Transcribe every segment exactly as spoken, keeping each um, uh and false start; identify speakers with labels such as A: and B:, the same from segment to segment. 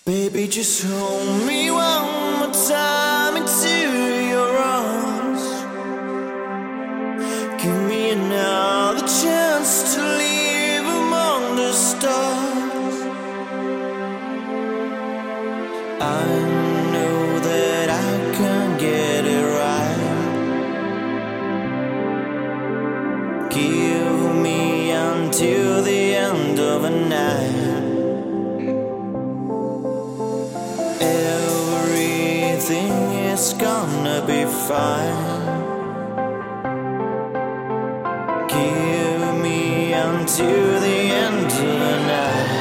A: Baby, just hold me one more time into your arms. Give me another chance to live among the stars. I know that I can get it right. Give me until the end of the night. Everything is gonna be fine. Give me until the end of the night.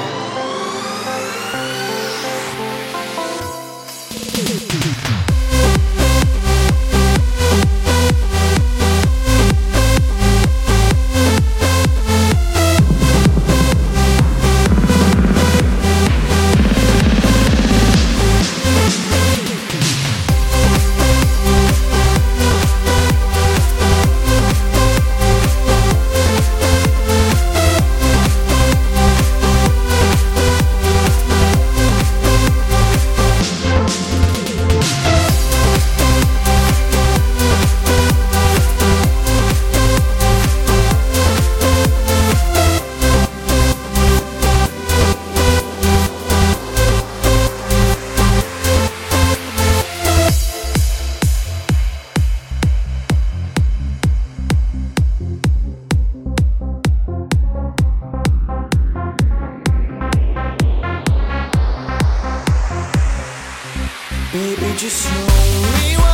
A: Baby, just hold me.